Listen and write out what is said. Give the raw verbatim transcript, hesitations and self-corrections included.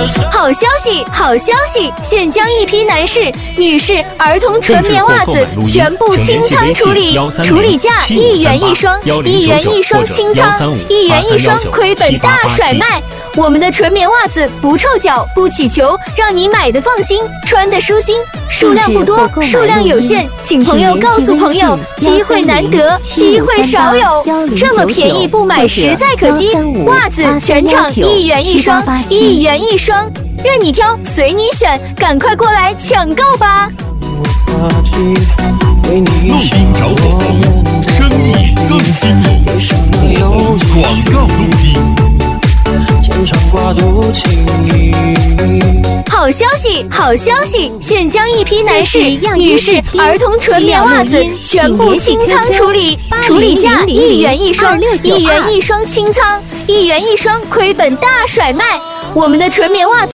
好消息，好消息！现将一批男士、女士、儿童纯棉袜子全部清仓处理，处理价一元一双，一元一双清仓，一元一双亏本大甩卖。我们的纯棉袜子不臭脚，不起球，让你买的放心，穿的舒心。数量不多，数量有限，请朋友告诉朋友，机会难得，机会少有，这么便宜不买实在可惜。袜子全场一元一双，一元一双，任你挑，随你选，赶快过来抢购吧！ 录音找火红，生意更兴隆，广告录音。 好消息，好消息！现将一批男士、女士、儿童纯棉袜子全部清仓处理，处理价一元一双，一元一双清仓，一元一双亏本大甩卖。我们的纯棉袜子